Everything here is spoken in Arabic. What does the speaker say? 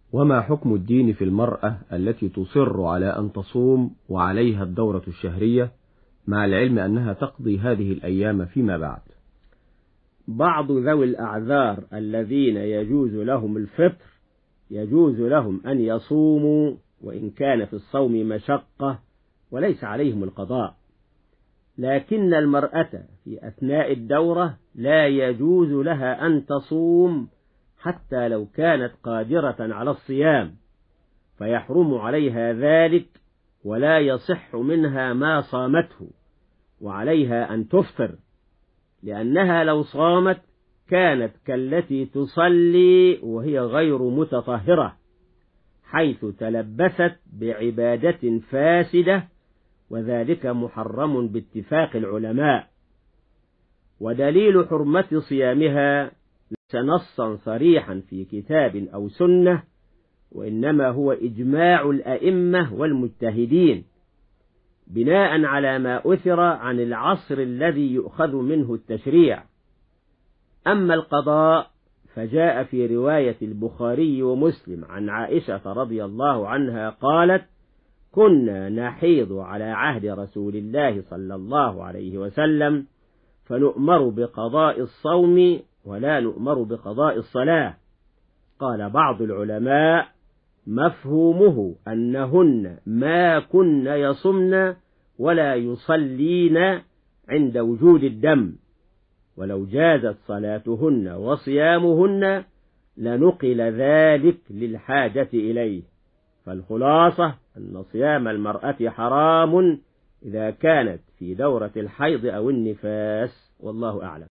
وما حكم الدين في المرأة التي تصر على أن تصوم وعليها الدورة الشهرية مع العلم أنها تقضي هذه الأيام فيما بعد؟ بعض ذوي الأعذار الذين يجوز لهم الفطر يجوز لهم أن يصوموا وإن كان في الصوم مشقة وليس عليهم القضاء، لكن المرأة في أثناء الدورة لا يجوز لها أن تصوم حتى لو كانت قادرة على الصيام، فيحرم عليها ذلك ولا يصح منها ما صامته، وعليها أن تفطر، لأنها لو صامت كانت كالتي تصلي وهي غير متطهرة، حيث تلبست بعبادة فاسدة، وذلك محرم باتفاق العلماء. ودليل حرمة صيامها ليس نصا صريحا في كتاب أو سنة، وإنما هو إجماع الأئمة والمجتهدين بناء على ما أثر عن العصر الذي يؤخذ منه التشريع. أما القضاء فجاء في رواية البخاري ومسلم عن عائشة رضي الله عنها قالت: كنا نحيض على عهد رسول الله صلى الله عليه وسلم، فنؤمر بقضاء الصوم ولا نؤمر بقضاء الصلاة. قال بعض العلماء: مفهومه أنهن ما كن يصمن ولا يصلين عند وجود الدم، ولو جازت صلاتهن وصيامهن لنقل ذلك للحاجة إليه. فالخلاصة أن صيام المرأة حرام إذا كانت في دورة الحيض أو النفاس، والله أعلم.